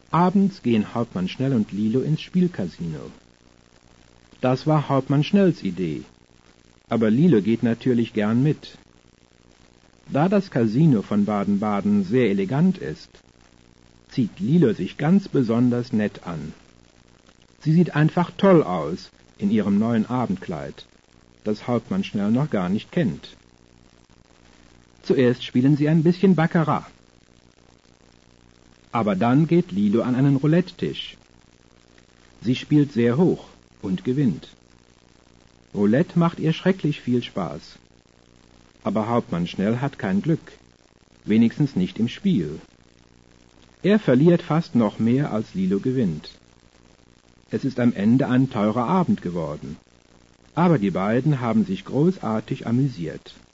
Abends gehen Hauptmann Schnell und Lilo ins Spielcasino. Das war Hauptmann Schnells Idee, aber Lilo geht natürlich gern mit. Da das Casino von Baden-Baden sehr elegant ist, zieht Lilo sich ganz besonders nett an. Sie sieht einfach toll aus in ihrem neuen Abendkleid, das Hauptmann Schnell noch gar nicht kennt. Zuerst spielen sie ein bisschen Baccarat. Aber dann geht Lilo an einen Roulette-Tisch. Sie spielt sehr hoch und gewinnt. Roulette macht ihr schrecklich viel Spaß. Aber Hauptmann Schnell hat kein Glück, wenigstens nicht im Spiel. Er verliert fast noch mehr, als Lilo gewinnt. Es ist am Ende ein teurer Abend geworden, aber die beiden haben sich großartig amüsiert.